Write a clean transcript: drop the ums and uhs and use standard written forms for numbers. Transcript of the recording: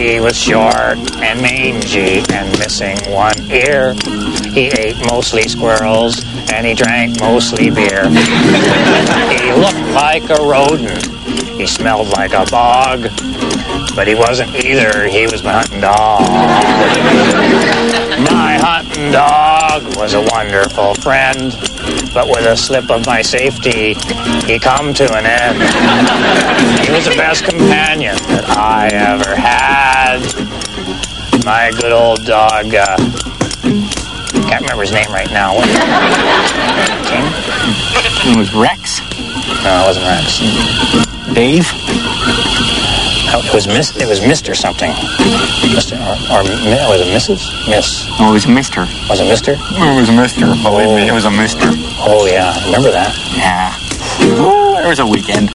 He was short and mangy and missing one ear. He ate mostly squirrels and he drank mostly beer. He looked like a rodent. He smelled like a bog. But he wasn't either. He was my hunting dog. My hunting dog was a wonderful friend. But with a slip of my safety, he come to an end. He was the best companion that I ever had. My good old dog, can't remember his name right now. What? It was Rex. No, it wasn't Rex. Dave. It was Mr. something. Mr. or was it Mrs.? Miss. Oh, it was Mr. Was it Mr.? It was Mr. Believe me, it was a Mr. Oh, yeah. Remember that? Yeah. Oh, there was a weekend.